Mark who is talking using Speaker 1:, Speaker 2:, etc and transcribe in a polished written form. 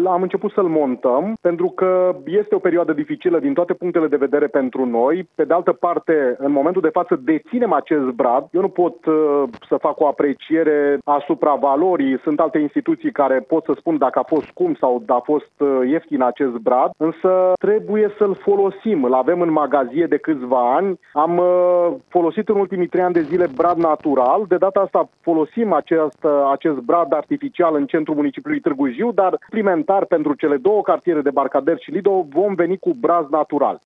Speaker 1: am început să-l montăm, pentru că este o perioadă dificilă din toate punctele de vedere pentru noi. Pe de altă parte, în momentul de față deținem acest brad. Eu nu pot să fac o apreciere asupra valorii. Sunt alte instituții care pot să spun dacă a fost scump sau dacă a fost ieftin acest brad, însă trebuie să-l folosim. Îl avem în magazie de câțiva ani. Am folosit în ultimii 3 ani de zile brad natural. De data asta folosim acest brad artificial în centrul municipiului Târgu Jiu, dar suplimentar pentru cele 2 cartiere de Barcaderi și Lido vom veni cu braz natural.